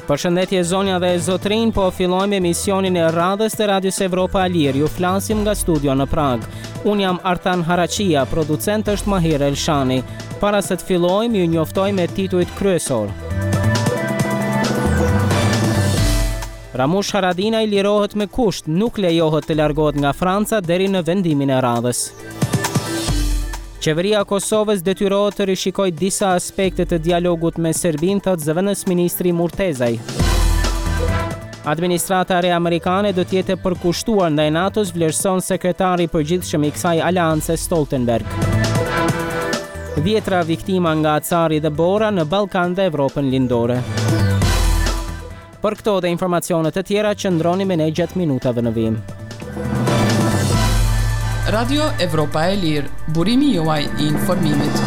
Përshëndetje zonja dhe zotrin, po fillojmë emisionin e radhës të Radios Evropa Alir. Ju flasim nga studio në Prag. Unë jam Artan Harachia, producent është Mahir Elshani. Para se të fillojmë, ju njoftoj me titujt kryesor. Ramush Haradinaj lirohet me kusht, nuk lejohet të largohet nga Franca deri në vendimin e radhës. Qeveria e Kosovës detyrohet të rishikojë disa aspekte të dialogut me Serbinë, thot zëvendës ministri Murtezaj. Administrata e re amerikane do të jetë e përkushtuar ndaj NATO-s, vlerëson sekretari i përgjithshëm i kësaj aleance Stoltenberg. Dhjetra viktima nga Acari dhe Bora në Ballkan dhe Evropën lindore. Për këto dhe informacione të tjera qëndroni me ne gjatë minutave në vim. Radio Evropa e Lirë, burimi juaj i informimit.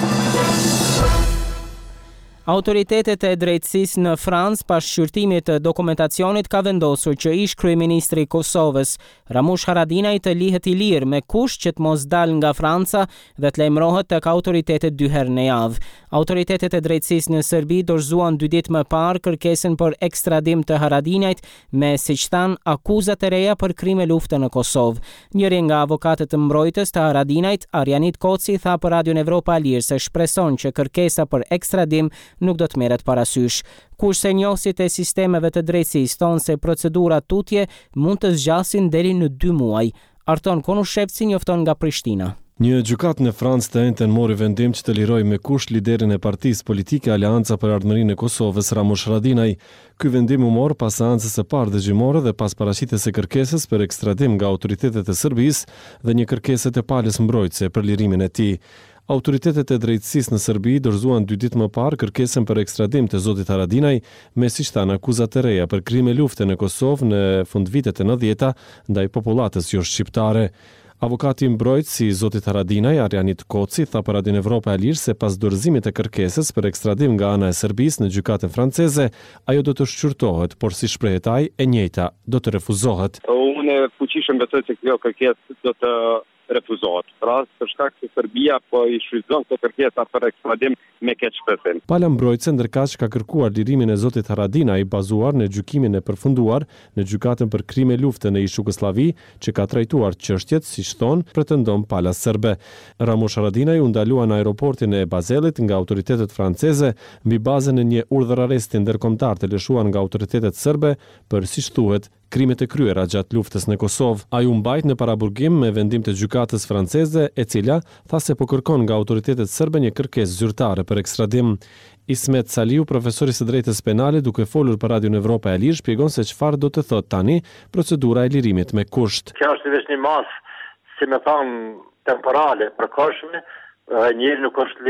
Autoritetet e drejtësisë në Francë pas shqyrtimit të dokumentacionit ka vendosur që ish kryeministri i Kosovës, Ramush Haradinaj, të lihet i lirë me kusht që të mos dalë nga Franca dhe të lajmërohet tek autoritetet 2 herë në javë. Autoritetet e drejtësisë në Serbi dorëzuan 2 ditë më parë kërkesën për ekstradim të Haradinajt me, siç thanë, akuzat e reja për krime lufte në Kosovë. Njëri nga avokatët të mbrojtës të Haradinajt, Arjanit Koci, tha për Radion Evropa Alir se shpreson që kërkesa për ekstradim nuk do të merret parasysh. Kurse njohësit e sistemeve të drejtësisë thonë se procedurat tutje mund të zgjasin deri në 2 muaj. Arton Konushevci njofton nga Prishtina. Një gjykatë në Francë të njëjtën mori vendim që të lirojë me kusht liderin e partisë politike Aleanca për Ardhmërinë e Kosovës, Ramush Haradinaj. Ky vendim u mor pas seancës së parë dëgjimore dhe pas paraqitjes së kërkesës për ekstradim nga autoritetet e Serbisë dhe një kërkesë të palës mbrojtëse për lirimin e tij. Autoritetet e drejtësisë në Serbi dorëzuan 2 ditë më parë kërkesën për ekstradim të zotit Haradinaj me, siç thanë, akuzat e reja për krime lufte në Kosovë në fundvitet e 90-ta ndaj popullatës jo shqiptare. Avokati i mbrojtës i zotit Haradinaj, Arjanit Koci, tha për Radion Evropa e Lirë se pas dorëzimit të kërkesës për ekstradim nga ana e Serbisë në gjykatën franceze, ajo do të shqyrtohet, por si shprehet ai, e njëjta do të refuzohet. Unë fuqishëm besoj se kjo kërkesë do të refuzohet. Pra, për shkak se Serbia po i shfrytëzon këtë kërkesë për ekstradim me keqshpëtim. Pala mbrojtëse ndërkaq ka kërkuar lirimin e zotit Haradinaj bazuar në gjykimin e përfunduar në gjykatën për krime lufte në Jugosllavi, që ka trajtuar çështjet, siç thon, pretendon pala serbe. Ramush Haradinaj u ndalua në aeroportin e Bazelit nga autoritetet franceze mbi bazën e një urdhër arresti ndërkombëtar të lëshuar nga autoritetet serbe për, siç thuhet, krimet e kryera gjatë luftës në Kosovë. Ai u mbajt në paraburgim me vendim të gjykatës franceze, e cila tha se po kërkon nga autoritetet serbe një kërkesë zyrtare për ekstradim. Ismet Saliu, profesori së drejtës penale, duke folur për Radion Evropa e Lirë, shpjegon se çfarë do të thotë tani procedura e lirimit me kusht. Kjo është vetëm një masë, si më thon, temporale, përkohshme, njëri nuk është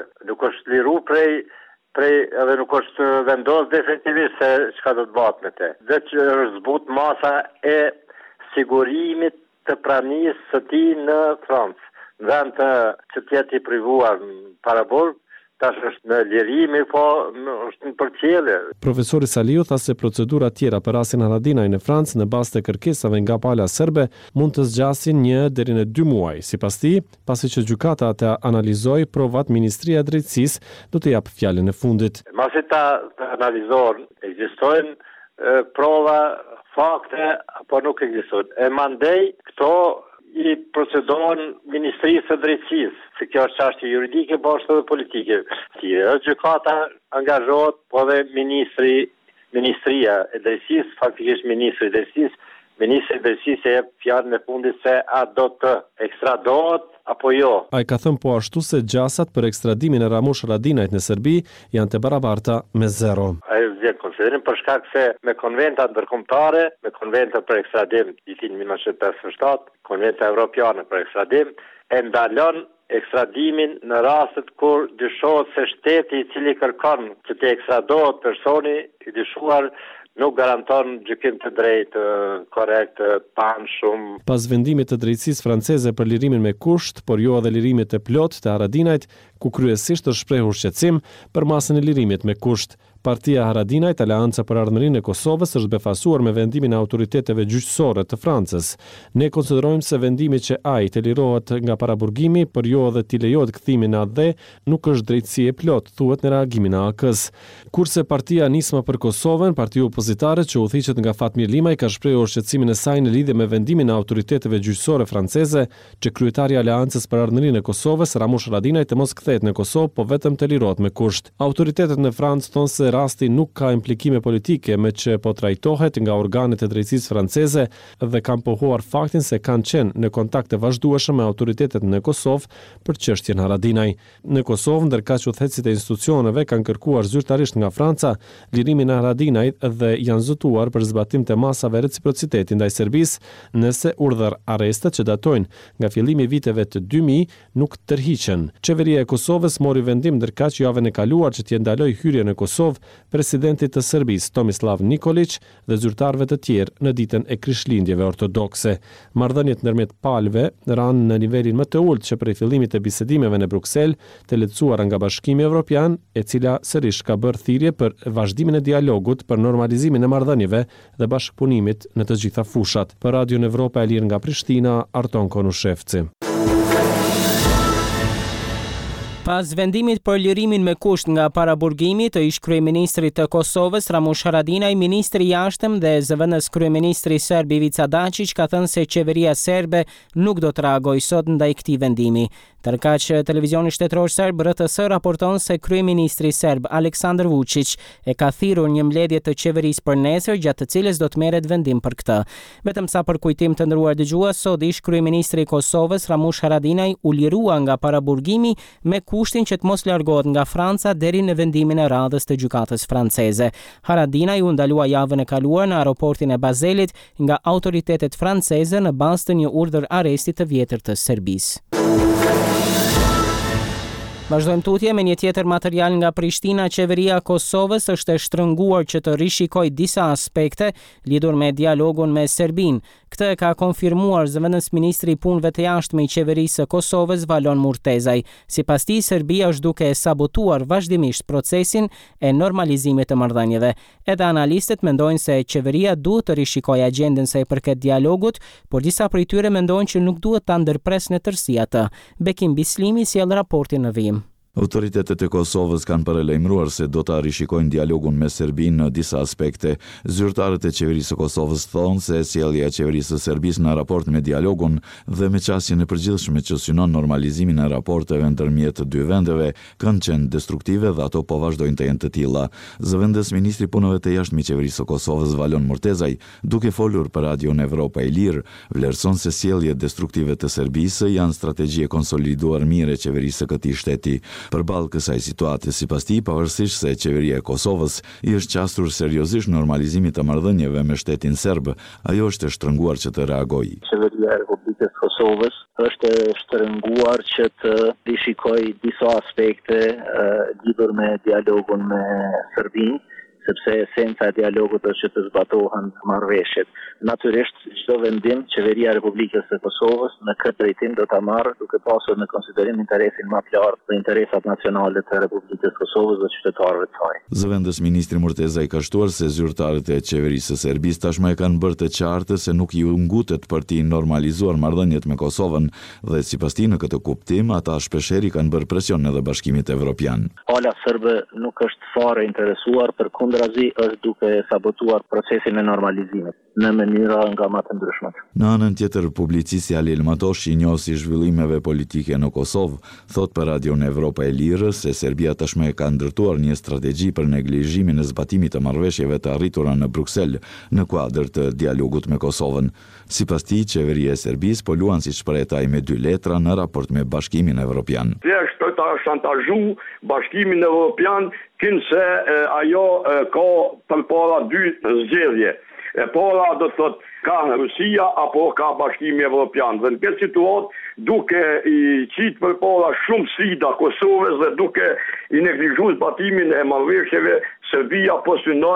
liruar prej edhe nuk është vendos definitivisht se çka do të bëhet me te. Dhe që është zbut masa e sigurimit të pranisë së tij në Francë. Në vend të që të jetë i privuar para burg, tash është në lirimi, po është në përcjellje. Profesori Saliu tha se procedura tjera për rastin Haradinaj në Francë në bazë të kërkesave nga pala serbe mund të zgjasin 1 deri në 2 muaj. Sipas tij, pasi që gjykata të analizoj provat, Ministria e Drejtësisë do të jap fjalën e fundit. Masi ta analizohen, ekzistojnë prova, fakte apo nuk ekzistojnë. E mandej këto i procedohen Ministrisë së Drejtësisë, se kjo është çështje juridike, po është edhe politike. Si gjykata angazhohet, po dhe Ministria e Drejtësisë, faktikisht Ministri i Drejtësisë e jep fjalën e fundit se a do të ekstradohet apo jo. Ai ka thënë po ashtu se gjasat për ekstradimin e Ramush Haradinajt në Serbi janë të barabarta me 0. Ai vjen konsiderim për shkak se me konventa ndërkombëtare, me konventa për ekstradim vitin 1957, konventa evropiane për ekstradim, e ndalon ekstradimin në rastet kur dyshohet se shteti i cili kërkon që të ekstradohet personi i dyshuar nuk garanton gjykim të drejtë, korrekt, shumë. Pas vendimit të drejtësisë franceze për lirimin me kusht, por jo edhe lirimit të plot të Haradinajt, ku kryesisht është shprehur shqetësim për masën e lirimit me kusht. Partia Haradinajt, Aleanca për Ardhmërinë e Kosovës, është befasuar me vendimin e autoriteteve gjyqësore të Francës. Ne konsiderojmë se vendimi që ai të lirohet nga paraburgimi, por jo edhe t'i lejohet kthimi në AD, nuk është drejtësi e plot, thuhet në reagimin e AK-s. Kurse Partia Nisma për Kosovën, partia opozitare që udhëhiqet nga Fatmir Limaj, ka shprehur shqetësimin e saj në lidhje me vendimin e autoriteteve gjyqësore franceze që kryetari i Aleancës për Ardhmërinë e Kosovës, Ramush Haradinaj, të mos kthehet në Kosovë, po vetëm të lirohet me kusht. Autoritetet në Francë thonë se rasti nuk ka implikime politike, me që po trajtohet nga organet e drejtësisë franceze dhe kanë pohuar faktin se kanë qenë në kontakte vazhdueshëm me autoritetet në Kosovë për çështjen Haradinaj. Në Kosovë, ndërkaq udhëheqësit e institucioneve kanë kërkuar zyrtarisht nga Franca lirimin e Haradinajt dhe janë zotuar për zbatim të masave reciprociteti ndaj Serbisë, nëse urdhër arrestet që datojnë nga fillimi i viteve të 2000 nuk tërhiqen. Qeveria e Kosovës mori vendim ndërkaq javën e kaluar që t'i ndaloj hyrjen në Kosovë presidentit të Serbisë Tomislav Nikolić dhe zyrtarëve të tjerë në ditën e Krishtlindjeve ortodokse. Marrëdhëniet ndërmjet palëve ranë në nivelin më të ulët që prej fillimit të bisedimeve në Bruksel, të lehtësuara nga Bashkimi Evropian, e cila sërish ka bërë thirrje për vazhdimin e dialogut për normalizimin e marrëdhënieve dhe bashkëpunimit në të gjitha fushat. Për Radion Evropa e Lirë nga Prishtina, Arton Konushevci. Pas vendimit për lirimin me kusht nga paraburgimi të ish kryeministrit të Kosovës Ramush Haradinaj, ministri i jashtëm dhe zëvendës kryeministri serb Ivica Dačić ka thënë se qeveria serbe nuk do të reagojë sot ndaj këtij vendimi. Ndërkaq televizioni shtetëror serb RTS raporton se kryeministri serb Aleksandar Vučić e ka thirrur një mbledhje të qeverisë për nesër, gjatë të cilës do të merret vendim për këtë. Vetëm sa për kujtim të nderuar dëgjues, sot ish kryeministri i Kosovës Ramush Haradinaj u lirua nga paraburgimi me kushtin që të mos largohet nga Franca deri në vendimin e radhës të gjykatës franceze. Haradinaj u ndalua javën e kaluar në aeroportin e Bazelit nga autoritetet franceze në bazë të një urdhër arresti të vjetër të Serbisë. Vazhdojmë tutje me një tjetër material nga Prishtina. Qeveria e Kosovës është e shtrënguar që të rishikojë disa aspekte lidhur me dialogun me Serbinë. Këtë e ka konfirmuar zëvendës ministri i punëve të jashtme i qeverisë së Kosovës Valon Murtezaj. Sipas tij, Serbia është duke sabotuar vazhdimisht procesin e normalizimit të marrëdhënieve. Edhe analistët mendojnë se qeveria duhet të rishikojë agjendën së përket dialogut, por disa prej tyre mendojnë që nuk duhet ta ndërpresë në tërësi atë. Bekim Bislimi sjell raportin në vijim. Autoritetet e Kosovës kanë paralajmëruar se do ta rishikojnë dialogun me Serbinë në disa aspekte. Zyrtarët e qeverisë së Kosovës thonë se sjellja e qeverisë së Serbisë në raport me dialogun dhe me qasjen e përgjithshme që synon normalizimin e raporteve ndërmjet të dy vendeve kanë qenë destruktive dhe ato po vazhdojnë të jenë të tilla. Zëvendës ministri i punëve të jashtme i qeverisë së Kosovës Valon Murtezaj, duke folur për Radion Evropa e Lirë, vlerëson se sjelljet destruktive të Serbisë janë strategji e konsoliduar mirë e qeverisë së këtij shteti. Përballë kësaj situate, sipas tij, pavarësisht se qeveria e Kosovës i është qasur seriozisht normalizimit të marrëdhënieve me shtetin serb, ajo është e shtrënguar që të reagojë. Qeveria e Republikës Kosovës është e shtrënguar që të rishikojë disa aspekte lidhur me dialogun me Serbinë, sepse esenca e dialogut është që të zbatohen marrëveshjet. Natyrisht, çdo vendim qeveria e Republikës së Kosovës në këtë drejtim do ta marrë duke pasur në konsiderim interesin më të lartë dhe interesat nacionale të Republikës së Kosovës dhe qytetarëve të saj. Zëvendës ministri Murtezaj ka shtuar se zyrtarët e qeverisë së Serbisë tashmë e kanë bërë të qartë se nuk ju ngutet për të normalizuar marrëdhëniet me Kosovën dhe sipas tij në këtë kuptim ata shpeshherë kanë bërë presion edhe Bashkimit Evropian. Pala serbe nuk është fare interesuar, përkundrazi është duke sabotuar procesin e normalizimit në mënyra nga më të ndryshmet. Në anën tjetër, publicisti Alil Matosh, i njohur si zhvillime politike në Kosovë, thot për Radion Evropa e Lirë se Serbia tashmë ka ndërtuar një strategji për neglizhimin e zbatimit të marrëveshjeve të arritura në Bruksel në kuadër të dialogut me Kosovën. Sipas tij, qeveria e Serbisë po luan siç shpretaj me dy letra në raport me Bashkimin Evropian. Thjesht ta shantazhu Bashkimin Evropian kinse ajo ka përpara dy zgjedhje. E para do të thotë ka Rusia apo ka Bashkimi Evropian. Dhe në këtë situatë duke i qitë përpara shumë sfida Kosovës dhe duke i neglizhuar zbatimin e marrëveshjeve, Serbia po synon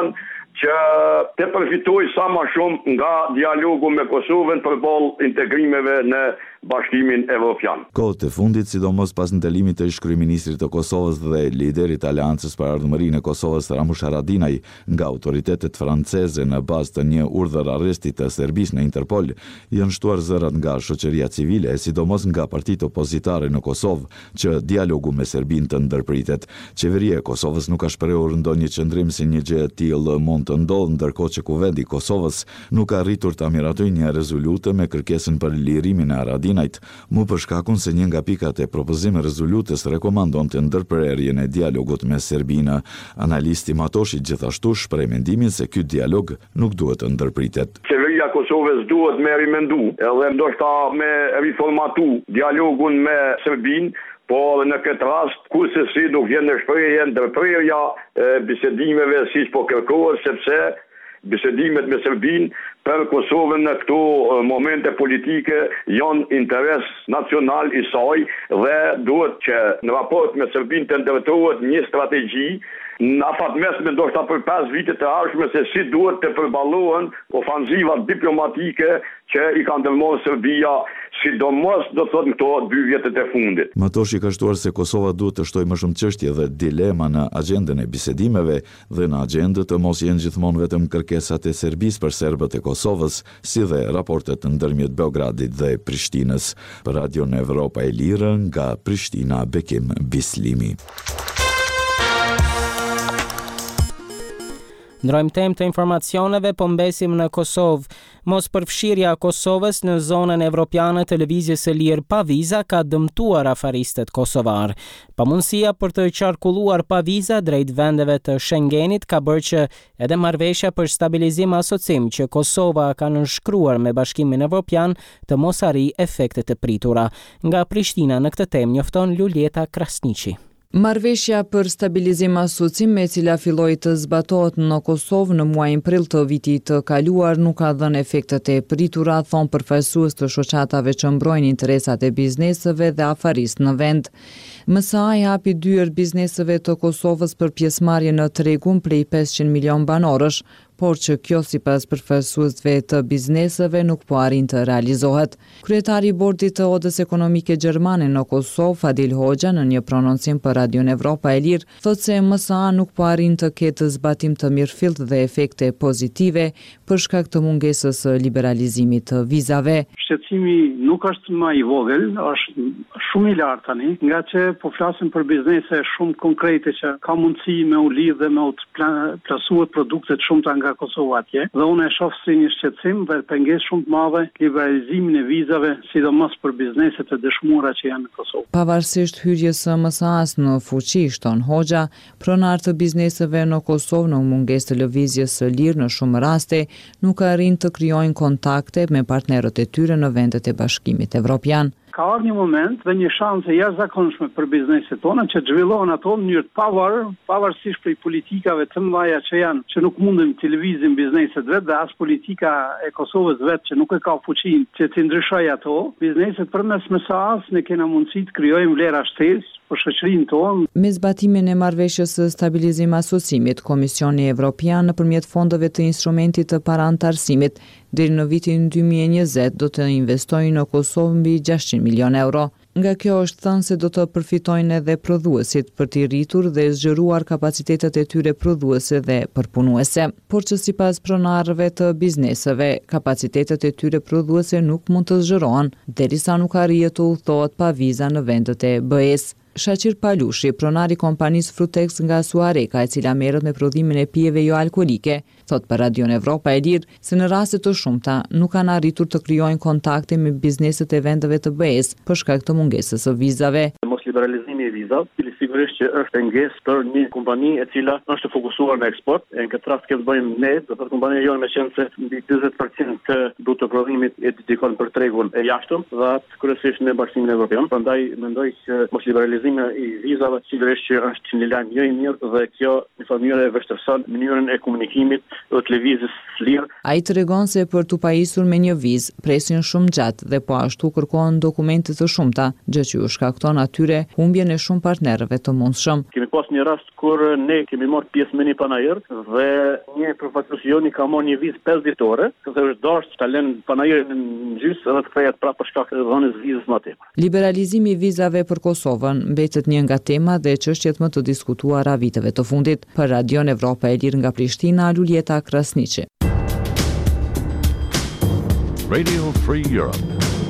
që të përfitoj sa më shumë nga dialogu me Kosovën përballë integrimeve në Bashkimin Evropian. Kohët e fundit, sidomos pas ndelimit të ish-kryeministrit të Kosovës dhe liderit të Aleancës për Ardhmërinë e Kosovës Ramush Haradinaj nga autoritetet franceze në bazë të një urdhër arresti të Serbisë në Interpol, janë shtuar zërat nga shoqëria civile, sidomos nga partitë opozitare në Kosovë, që dialogu me Serbinë të ndërpritet. Qeveria e Kosovës nuk ka shprehur ndonjë qëndrim se një gjë e tillë mund të ndodhë, ndërkohë që Kuvendi i Kosovës nuk ka arritur ta miratojë një rezolutë me kërkesën për lirimin e Haradinajt, më për shkakun se një nga pikat e propozimit rezolutës rekomandonte ndërprerjen e dialogut me Serbinë. Analisti Matoshi gjithashtu shpreh mendimin se ky dialog nuk duhet të ndërpritet. Qeveria e Kosovës duhet me rimendu, edhe ndoshta me riformatu dialogun me Serbinë. Por në këtë rast, kurse si nuk vjen në shprehje ndërprerja bisedimeve siç po kërkohet, sepse bisedimet me Serbinë për Kosovën në këto momente politike janë interes nacional i saj dhe duhet që në raport me Serbinë të ndërtohet një strategji në afatmesme ndoshta për 5 vite të ardhshme se si duhet të përballohen ofanzivat diplomatike që i ka ndërmarrë Serbia, sidomos do të thotë këto 2 vjetet e fundit. Matoshi ka shtuar se Kosova duhet të shtojë më shumë çështje dhe dilema në agjendën e bisedimeve dhe në agjendë të mos jenë gjithmonë vetëm kërkesat e Serbisë për serbët e Kosovës, si dhe raportet ndërmjet Beogradit dhe Prishtinës. Për Radion Evropa e Lirë, nga Prishtina, Bekim Bislimi. Ndrojmë temë të informacioneve, po mbesim në Kosovë. Mos përfshirja e Kosovës në zonën evropiane të lëvizjes së lirë pa viza ka dëmtuar afaristet kosovar. Pamundësia për të qarkulluar pa viza drejt vendeve të Schengenit ka bërë që edhe marrëveshja për stabilizim asocim që Kosova ka nënshkruar me Bashkimin Evropian të mos arrijë efektet e pritura. Nga Prishtina në këtë temë njofton Luljeta Krasniqi. Marrëveshja për stabilizim asocim me cila filloi të zbatohet në Kosovë në muajin prill të vitit të kaluar nuk ka dhënë efektet e pritura, thon përfaqësues të shoqatave që mbrojnë interesat e bizneseve dhe afarisë në vend. MSA-i hapi dyert bizneseve të Kosovës për pjesëmarrje në tregun prej 500 milion banorësh, por që kjo sipas përfaqësuesve të bizneseve nuk po arrin të realizohet. Kryetari i bordit të Odës Ekonomike Gjermane në Kosovë, Fadil Hoxha, në një prononcim për Radion Evropa e Lirë, thotë se MSA nuk po arrin të ketë zbatim të mirëfillt dhe efekte pozitive për shkak të mungesës së liberalizimit të vizave. Shqetësimi nuk është më i vogël, është shumë i lartë tani, nga që po flasim për biznese shumë konkrete që ka mundësi me u lidh dhe me u plasuar produkte të shumta nga Kosova atje, dhe unë e shoh si një shqetësim dhe pengesë shumë të madhe liberalizimin e vizave, sidomos për bizneset e dëshmuara që janë në Kosovë. Pavarësisht hyrjes së MSA-s në fuqi, shton Hoxha, pronar të bizneseve në Kosovë në mungesë të lëvizjes së lirë në shumë raste nuk arrin të krijojnë kontakte me partnerët e tyre në vendet e Bashkimit Evropian. Ka ardhur një moment dhe një shanse jashtëzakonshme për bizneset tona që zhvillohen ato në mënyrë të pavarësisht prej politikave të mëdha që nuk mundem të lëvizin bizneset vetë dhe as politika e Kosovës vetë që nuk e ka fuqinë që të ndryshojë ato. Bizneset përmes MSA-s ne kena mundësi të krijojmë vlera shtesë për shoqërinë tonë. Me zbatimin e marrëveshjes së stabilizim asocimit, Komisioni Evropian nëpërmjet fondeve të instrumentit të parantarësimit deri në vitin 2020 do të investojnë në Kosovë mbi 600 milion euro. Nga kjo është thënë se do të përfitojnë edhe prodhuesit për t'i rritur dhe zgjeruar kapacitetet e tyre prodhuese dhe përpunuese. Por që sipas pronarëve të bizneseve, kapacitetet e tyre prodhuese nuk mund të zgjerohen derisa nuk arrihet të udhtohet pa viza në vendet e BE-s. Shaqir Palushi, pronari kompanisë Frutex nga Suareka, e cila merret me prodhimin e pijeve jo alkolike, thot për Radion Evropa e Lirë se në raste të shumta nuk kanë arritur të krijojnë kontakte me bizneset e vendeve të BE-s për shkak të mungesës së vizave. Mos liberalizimi i vizave, cili sigurisht që është pengesë për një kompani e cila është fokusuar në eksport. Në këtë rast që bëjmë ne, do të kompania jonë me qenë se mbi 40% të butë të prodhimit e dedikon për tregun e jashtëm dhe atë kryesisht në Bashkimin Evropian. Prandaj mendoj që mos liberalizimi i vizave sigurisht që është një lajm jo i mirë dhe kjo në mënyrë e vështirëson mënyrën e komunikimit dhe të lëvizjes lirë. Ai tregon se për të pajisur me një vizë presin shumë gjatë dhe po ashtu kërkohen dokumente të shumta, gjë që u shkakton atyre humbjen e shumë partnerëve të mundshëm. Kemi pas një rast kur ne kemi marrë pjesë me një panajër dhe një përfaqësues joni ka marrë një vizë 5 ditore, sepse është dashur ta lënë panajërin në gjysmë edhe të kthehet prapë për shkak të dhënies vizës më tepër. Liberalizimi i vizave për Kosovën mbetet një nga temat dhe çështjet më të diskutuara viteve të fundit. Për Radion Evropa e Lirë nga Prishtina, Luljeta Krasniqi. Radio Free Europe.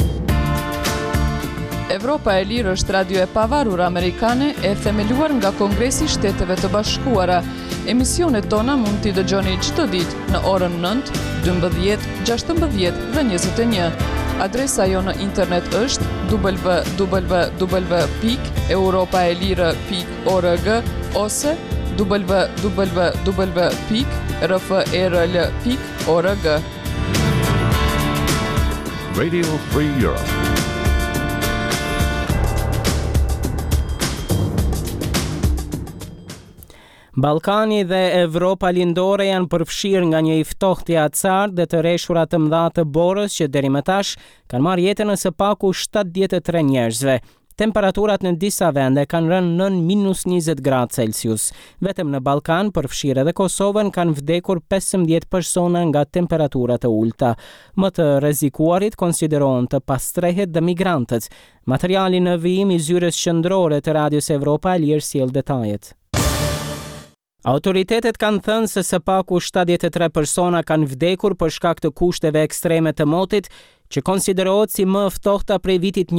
Evropa e Lirë është radio e pavarur amerikane e themeluar nga Kongresi i Shteteve të Bashkuara. Emisionet tona mund t'i dëgjoni çdo ditë në orën 9, 12, 16 dhe 21. Adresa jo në internet është www.europaelire.org ose www.rfrl.org. Radio Free Europe. Ballkani dhe Evropa lindore janë përfshirë nga një ftohtë acar dhe të rreshura të mëdha të borës që deri më tash kanë marrë jetën e së paku 73 njerëzve. Temperaturat në disa vende kanë rënë nën -20 gradë Celsius. Vetëm në Ballkan, përfshirë edhe Kosovën, kanë vdekur 15 persona nga temperaturat e ulta. Më të rrezikuarit konsiderohen të pastrehët dhe migrantët. Materiali në vijim i zyres qendrore të Radios Evropa e Lirë sjell detajet. Autoritetet kanë thënë se së paku 73 persona kanë vdekur për shkak të kushteve ekstreme të motit, që konsiderohet si më ftohta prej vitit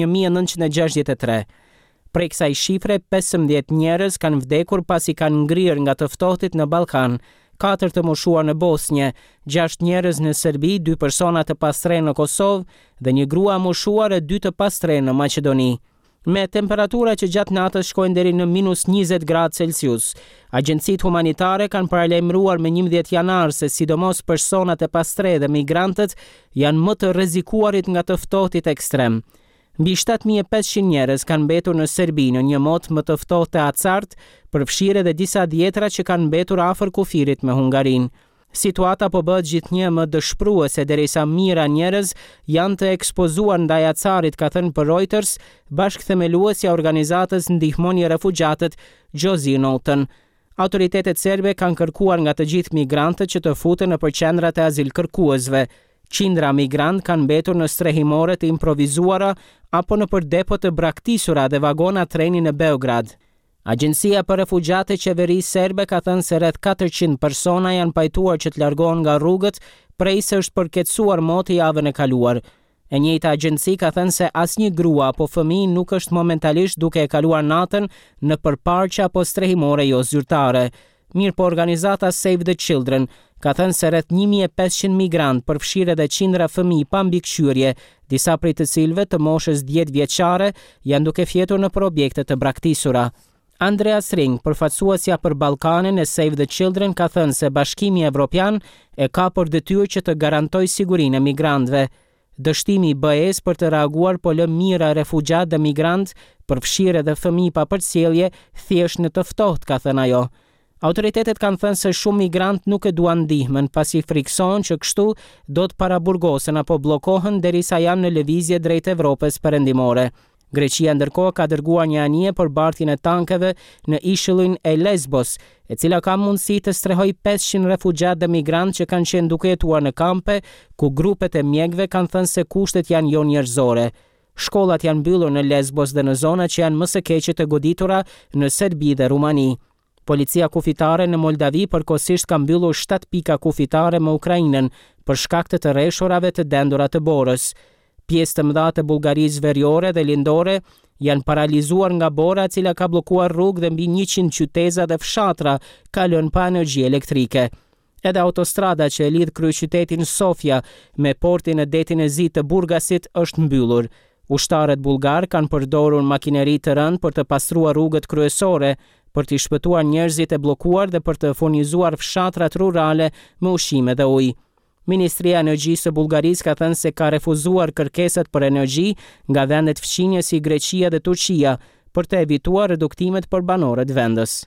1963. Prej kësaj shifre, 15 njerëz kanë vdekur pasi kanë ngrirë nga të ftohtit në Ballkan, 4 të moshuar në Bosnjë, 6 njerëz në Serbi, 2 persona të pastrehë në Kosovë dhe një grua moshuar e 2 të pastrehë në Maqedoni. Me temperatura që gjatë natës shkojnë deri në -20 gradë Celsius. Agjencitë humanitare kanë paralajmëruar me 11 janar se sidomos personat e pastrehë dhe migrantët janë më të rrezikuarit nga të ftohtit ekstrem. Mbi 7500 njerëz kanë mbetur në Serbi në një motë më të ftohtë e acart, përfshirë edhe disa dhjetra që kanë mbetur afër kufirit me Hungarinë. Situata po bëhet gjithnjë më dëshpëruese derisa mijëra njerëz janë të ekspozuar ndaj acarit, ka thënë për Reuters bashkëthemeluesja e organizatës Ndihmoni refugjatët Josie Norton. Autoritetet serbe kanë kërkuar nga të gjithë migrantët që të futen nëpër qendrat e azilkërkuesve. Qindra migrant kanë mbetur në strehimore të improvizuara apo nëpër depo të braktisura dhe vagona treni në Beograd. Agjencia për refugjate qeverisë serbe ka thënë se rreth 400 persona janë pajtuar që të largohen nga rrugët prej se është përkeçuar moti javën e kaluar. E njëjta agjenci ka thënë se asnjë grua apo fëmijë nuk është momentalisht duke e kaluar natën në përparqe apo strehimore jo zyrtare. Mirë po organizata Save the Children ka thënë se rreth 1500 migrant, përfshirë edhe qindra fëmijë pa mbikëqyrje, disa prej të cilëve të moshës 10 vjeçare, janë duke fjetur nëpër objekte të braktisura. Andreas Ring, përfaqësuesja për Ballkanin e Save the Children, ka thënë se Bashkimi Evropian e ka për detyrë që të garantojë sigurinë e migrantëve. Dështimi i BE-s për të reaguar po lë mijëra refugjat dhe migrant, përfshirë edhe fëmijë pa përcjellje, thjesht në të ftohtë, ka thënë ajo. Autoritetet kanë thënë se shumë migrant nuk e duan ndihmën pasi friksohen që kështu do të paraburgosen apo bllokohen derisa janë në lëvizje drejt Evropës perëndimore. Greqia ndërkohë ka dërguar një anije për bartjen e tankeve në ishullin e Lesbos, e cila ka mundësi të strehojë 500 refugjat dhe migrant që kanë qenë duke jetuar në kampe, ku grupet e mjekëve kanë thënë se kushtet janë jo njerëzore. Shkollat janë mbyllur në Lesbos dhe në zona që janë më së keqe të goditura në Serbi dhe Rumani. Policia kufitare në Moldavi përkohësisht ka mbyllur 7 pika kufitare me Ukrainën për shkak të rreshurave të dendura të borës. Pjesë të mëdha të Bullgarisë veriore dhe lindore janë paralizuar nga bora, e cila ka bllokuar rrugë dhe mbi 100 qyteza dhe fshatra ka lënë pa energji elektrike. Edhe autostrada që e lidh kryeqytetin Sofia me portin e detin e zi të Burgasit është mbyllur. Ushtarët bullgar kanë përdorur makineri të rënd për të pastruar rrugët kryesore, për të shpëtuar njerëzit e bllokuar dhe për të furnizuar fshatrat rurale me ushqime dhe ujë. Ministria e Energjisë e Bullgarisë ka thënë se ka refuzuar kërkesat për energji nga vendet fqinje si Greqia dhe Turqia për të evituar reduktimet për banorët vendës.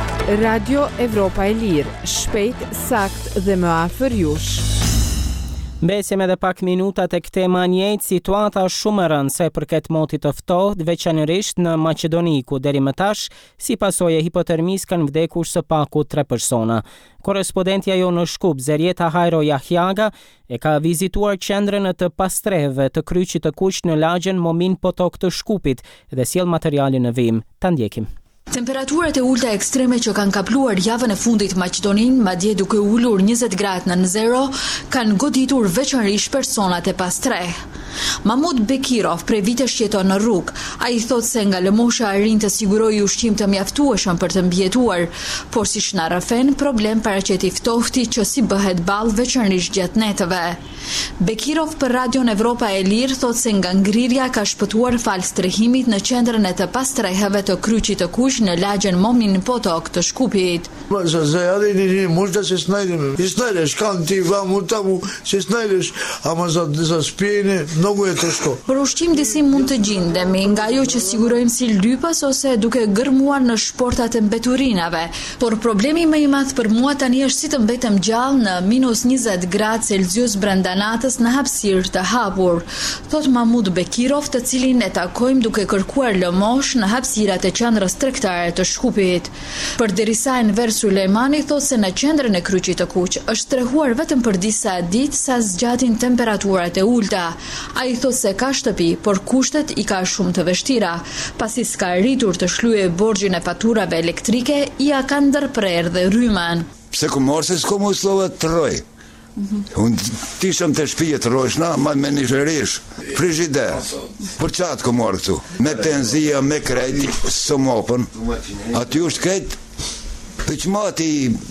Radio Evropa e Lirë, shpejt, sakt dhe më afër jush. Mbesim edhe pak minuta tek tema njëjtë, situata shumë e rëndë sa përket motit të ftohtë, veçanërisht në Maqedoni, ku deri më tash, si pasojë e hipotermisë kanë vdekur së paku 3 persona. Korrespondentja jo në Shkup, Zerieta Hajro Jahjaga, e ka vizituar qendrën të pastrehëve të kryqit të kuq në lagjen Momin Potok të Shkupit dhe sjell materialin në vim. Ta ndjekim. Temperaturat e ulta ekstreme që kanë kapluar javën e fundit Maqedoninë, madje duke ulur 20 gradë nën zero, kanë goditur veçanërisht personat e pastrehë. Mahmud Bekirov prej vitesh jeton në rrugë. Ai thotë se nga lëmosha e rinj të sigurojë ushqim të mjaftueshëm për të mbijetuar, por siç na rrëfen, problem paraqeti ftohti që si bëhet ball veçanërisht gjatë netëve. Bekirov për Radion Evropa e Lirë thotë se nga ngrirja ka shpëtuar fal strehimit në qendrën e të pastrehëve të kryqit të kuq në lagjen Momin Potok të Shkupit. Možda se snajdeš, kam ti vam u tamo se snajdeš, ama za spijene mnogo je teško. Për ushqim disi mund të gjindemi, nga ajo që sigurojmë si lypas ose duke gërmuar në shportat e mbeturinave, por problemi më i madh për mua tani është si të mbetem gjallë në -20 gradë Celsius brenda natës në hapësirë të hapur, thot Mahmud Bekirov, të cilin e takojmë duke kërkuar lëmosh në hapësirat e qendrës tregtare të Shkupit. Përderisa Enver Sulejmani thot se në qendrën e kryqit të kuq është trehuar vetëm për disa ditë sa zgjatin temperaturat e ulta. Ai thot se ka shtëpi, por kushtet i ka shumë të vështira, pasi s'ka arritur të shlyejë borxhin e faturave elektrike, ia ka ndërprerë dhe rrymen. Pse ku morse s'ko mu slova të roj. Unë tishëm të shpije të rojshna, ma me një shërish, frigider, për qatë ku morë këtu, me penzia, me krejt, së mopën, aty është krejt, për që mati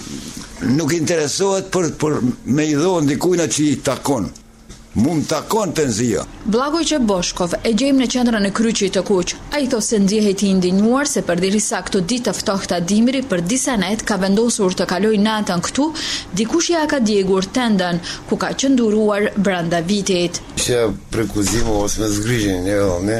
nuk interesohet për me i dhonë dikujna që i takon. Mund takon penzia. Blagoj Boshkov e gjejmë në qendrën e kryqit të kuq. Ai thosë se ndjehet i indignuar se përderisa këto ditë të ftohta dimri për disa net ka vendosur të kalojë natën këtu, dikush ja ka djegur tendën ku ka qëndruar brenda vitit. Që prekuzimo ose me zgrizhin e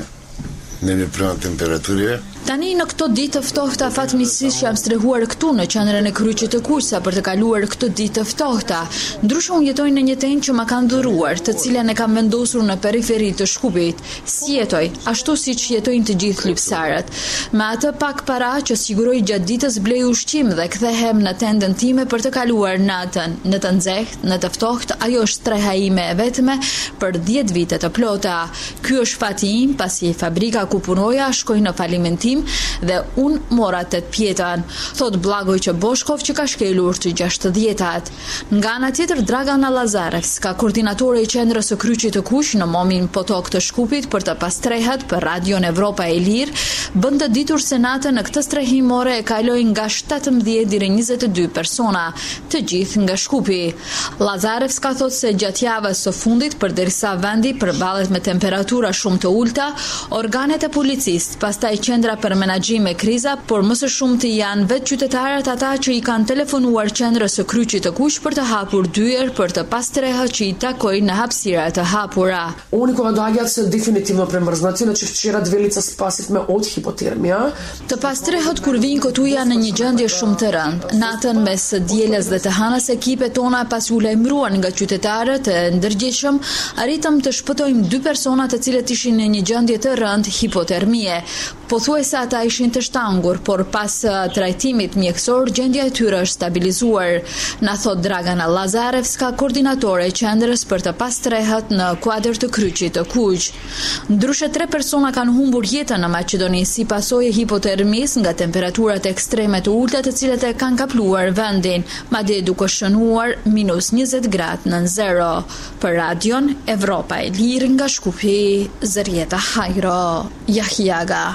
me prema temperaturë. Tani në këto ditë të ftohta fatmirësisht jam strehuar këtu në qendrën e kryqit të kuq sa për të kaluar këto ditë të ftohta. Ndryshe unë jetoj në një tentë që ma kanë dhuruar, të cilën e kam vendosur në periferi të Shkupit. Si jetoj, ashtu siç jetojnë të gjithë lypsarët. Me atë pak para që siguroj gjatë ditës blej ushqim dhe kthehem në tendën time për të kaluar natën. Në të nxehtë, në të ftohtë, ajo është streha ime e vetme për 10 vite të plota. Ky është fati im, pasi fabrika ku punoja shkoi në falimentim dhe unë mora 8 pjetën, thot Blagoj Boshkov që ka shkelur të 60-tat. Nga ana tjetër, Dragana Lazarevska, koordinatore e qendrës së kryqit të kuq në Momin Potok të Shkupit për të pastrehët për Radion Evropa e Lirë, bën të ditur se natën në këtë strehimore e kaloi nga 17 deri 22 persona, të gjithë nga Shkupi. Lazarevska thot se gjatë javës së fundit, përderisa vendi përballet me temperatura shumë të ulta, organet e policisë, pastaj qendra për menaxhim e kriza, por më së shumti janë vetë qytetarët ata që i kanë telefonuar qendrës së kryqit të kuq për të hapur dyer për të pastrehët që i takojnë në hapësira të hapura. Unë kога događa se definitivno premrznati, që včera 2 lica spasit me od hipotermia. Të pastrehët kur vinë këtu janë në një gjendje shumë të rëndë. Natën mes dielës dhe të hanës ekipet tona pas u lajmëruan nga qytetarët e ndërgjegjshëm, arritëm të shpëtojmë 2 persona të cilët ishin në një gjendje të rëndë hipotermie. Pothuajse ata ishin të shtangur, por pas trajtimit mjekësor gjendja e tyre është stabilizuar, na thot Dragana Lazarevska, koordinatore e qendrës për të pastrehët në kuadër të kryqit të kuq. Ndryshe 3 persona kanë humbur jetën në Maqedoni si pasojë e hipotermisë nga temperaturat ekstreme të ulta të cilat e kanë kapluar vendin, madje duke shënuar -20 gradë nën zero. Për Radion Evropa e Lirë nga Shkupi, Zerieta Hajro Jahjaga.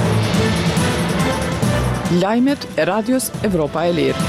Lajmet e Radios Evropa e Lirë.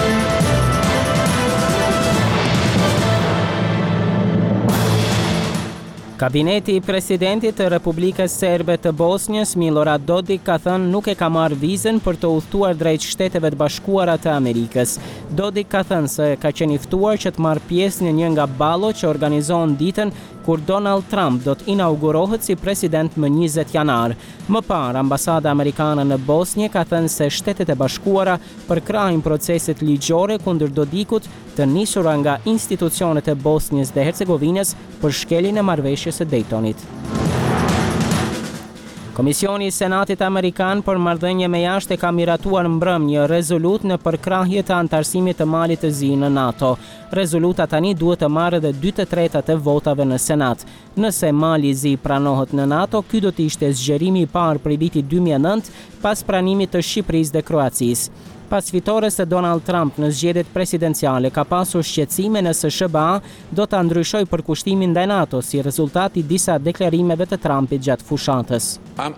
Kabineti i presidentit të Republikës Serbe të Bosnjës, Milorad Dodik, ka thënë nuk e ka marrë vizën për të udhëtuar drejt Shteteve të Bashkuara të Amerikës. Dodik ka thënë se ka qenë i ftuar që të marrë pjesë në një nga ballo që organizon ditën kur Donald Trump do të inaugurohet si president më 20 janar. Më parë, ambasada amerikane në Bosnjë ka thënë se Shtetet e Bashkuara përkrahin proceset ligjore kundër Dodikut të nisura nga institucionet e Bosnjës dhe Hercegovinës për shkeljen e marrëveshjes së Daytonit. Komisioni i Senatit Amerikan për marrëdhënie me jashtë ka miratuar mbrëm një rezolut në përkrahje të antarësimit të Malit të Zi në NATO. Rezoluta tani duhet të marrë edhe 2/3 të votave në Senat. Nëse Mali i Zi pranohet në NATO, ky do të ishte zgjerimi i parë prej vitit 2009 pas pranimit të Shqipërisë dhe Kroacisë. Pas fitores të Donald Trump në zgjedhjet presidenciale, ka pasur shqetësime nëse SBA do ta ndryshojë përkushtimin ndaj NATO si rezultat i disa deklarimeve të Trumpit gjatë fushatës.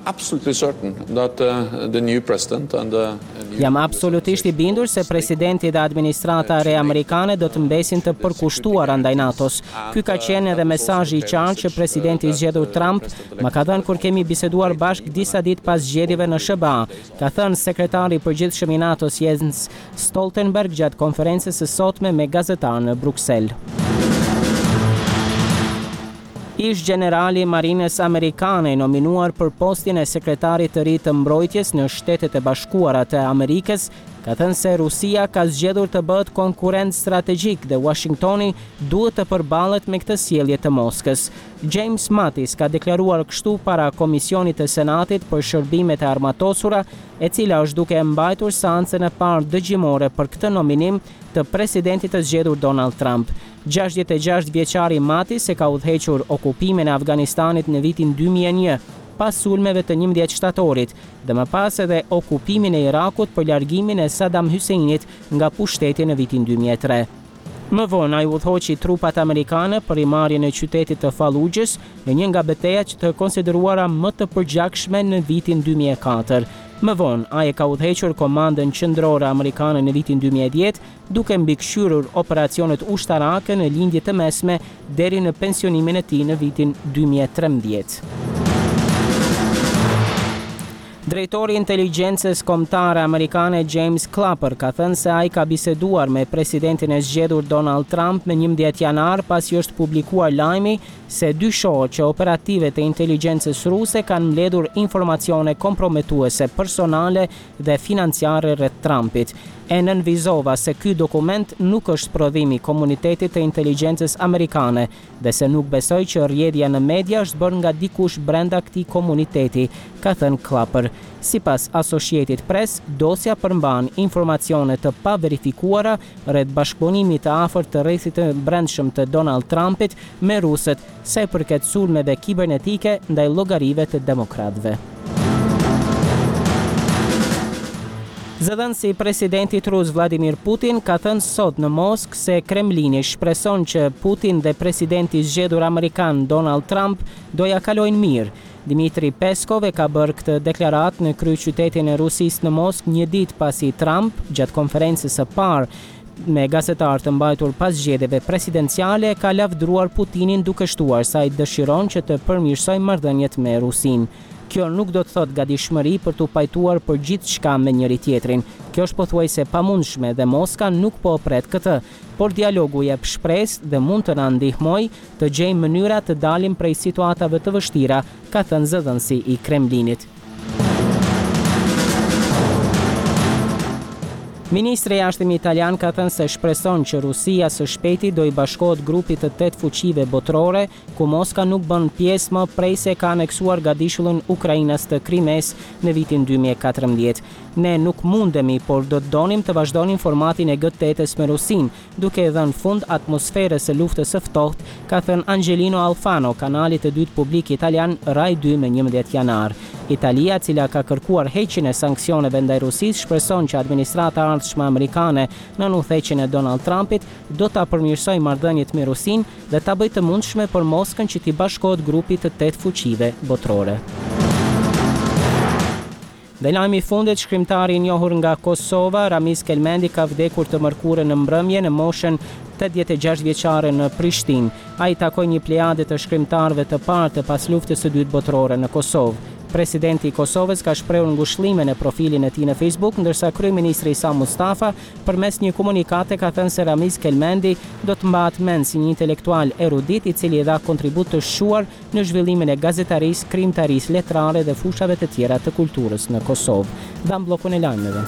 Jam absolutisht i bindur se presidenti dhe administrata re amerikane do të mbesin të përkushtuara ndaj NATO-s. Ky ka qenë edhe mesazhi i qartë që presidenti i zgjedhur Trump më ka dhënë kur kemi biseduar bashkë disa ditë pas zgjedhjeve në SBA, ka thënë sekretari i përgjithshëm i NATO-s Jens Stoltenberg gjatë konferencës së sotme me gazetarë në Bruksel. Ish generali i Marinës Amerikane nominuar për postin e sekretarit të ri të mbrojtjes në Shtetet e Bashkuara të Amerikës ka thënë se Rusia ka zgjedhur të bëhet konkurrent strategjik dhe Washingtoni duhet të përballet me këtë sjellje të Moskës. James Mattis ka deklaruar kështu para Komisionit të Senatit për shërbimet e armatosura, e cila është duke mbajtur seancën e parë dëgjimore për këtë nominim të presidentit të zgjedhur Donald Trump. 66 vjeçari Mattis e ka udhëhequr okupimin e Afganistanit në vitin 2001, pas sulmeve të 11 shtatorit, dhe më pas edhe okupimin e Irakut për largimin e Saddam Husseinit nga pushteti në vitin 2003. Më vonë ai udhëhoqi trupat amerikane për rimarrjen e qytetit të Fallujës në një nga betejat që të konsideruara më të përgjakshme në vitin 2004. Më vonë, ai ka udhëhequr komandën qendrore amerikane në vitin 2010, duke mbikëqyrur operacionet ushtarake në lindje të mesme deri në pensionimin e tij në vitin 2013. Drejtori i inteligjencës kombëtare amerikane James Clapper ka thënë se ai ka biseduar me presidentin e zgjedhur Donald Trump në 11 janar pasi është publikuar lajmi se dyshohet që operativët e inteligjencës ruse kanë mbledhur informacione komprometuese personale dhe financiare rreth Trumpit. E nënvizova se ky dokument nuk është prodhim i komunitetit të inteligjencës amerikane dhe se nuk besoj që rrjedhja në media është bërë nga dikush brenda këtij komuniteti, ka thënë Clapper. Sipas Associated Press, dosja përmban informacione të paverifikuara rreth bashkëpunimit të afërt të rrethit të brendshëm të Donald Trumpit me rusët sa i përket sulmeve kibernetike ndaj llogarive të demokratëve. Zëdhënësi i presidentit rus Vladimir Putin ka thënë sot në Moskë se Kremlini shpreson që Putin dhe presidenti i zgjedhur amerikan Donald Trump do ja kalojnë mirë. Dmitri Peskov e ka bërë këtë deklaratë në kryeqytetin e Rusisë në Moskë një ditë pasi Trump, gjatë konferencës së parë me gazetarë të mbajtur pas zgjedhjeve presidenciale, ka lavdruar Putinin duke shtuar se ai dëshiron që të përmirësojë marrëdhëniet me Rusinë. Kjo nuk do të thotë gatishmëri për t'u pajtuar për gjithçka me njëri tjetrin. Kjo është pothuajse pamundshme dhe Moska nuk po pret këtë, por dialogu jep shpresë dhe mund të na ndihmojë të gjejmë mënyra të dalim prej situatave të vështira, ka thënë zëdhënësi i Kremlinit. Ministri i Jashtëm italian ka thënë se shpreson që Rusia së shpejti do i bashkohet grupit të 8 fuqive botërore, ku Moska nuk bën pjesë më prej se ka aneksuar gadishullin Ukrainës të Krimes në vitin 2014. Ne nuk mundemi, por do të donim të vazhdonim formatin e G8-s me Rusin, duke dhënë fund atmosferës së luftës së ftohtë, ka thënë Angelino Alfano, kanalit të dytë publik italian Rai 2 në 11 janar. Italia, cila ka kërkuar heqjen e sanksioneve ndaj Rusisë, shpreson që administrata e ardhshme amerikane në udhëheqjen e Donald Trumpit do ta përmirësojë marrëdhëniet me Rusinë dhe ta bëjë të mundshme për Moskën që t'i bashkohet grupit të 8 fuqive botërore. Dhe lajmi i fundit, shkrimtari i njohur nga Kosova, Ramiz Kelmendi, ka vdekur të mërkurë në mbrëmje në moshën 86 vjeçare në Prishtinë. Ai takoi një plejade të shkrimtarëve të parë të pas luftës së dytë botërore në Kosovë. Presidenti i Kosovës ka shprehur ngushëllime në profilin e tij në Facebook, ndërsa kryeministri Sa Mustafa përmes një komunikate ka thënë se Ramiz Kelmendi do të mbahet mend si një intelektual erudit i cili dha kontribut të shquar në zhvillimin e gazetarisë, krijimtarisë letrare dhe fushave të tjera të kulturës në Kosovë. Dam bllokun e lajmeve.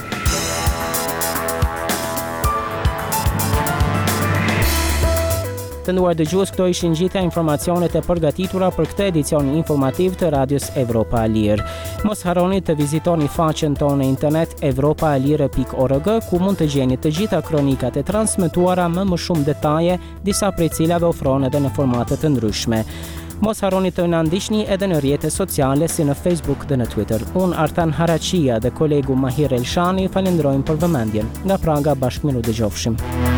Të nduar dëgjues, këto ishin gjitha informacionet e përgatitura për këtë edicion informativ të Radios Evropa e Lirë. Mos harroni të vizitoni faqen tonë në internet evropaalire.org, ku mund të gjeni të gjitha kronikat e transmetuara me më shumë detaje, disa prej cilave ofrohen edhe në formate të ndryshme. Mos harroni të na ndiqni edhe në rrjetet sociale si në Facebook dhe në Twitter. Unë Artan Haraqia dhe kolegu Mahir Elshani falenderojmë për vëmendjen. Nga Praga bashkë miru dëgjofshim.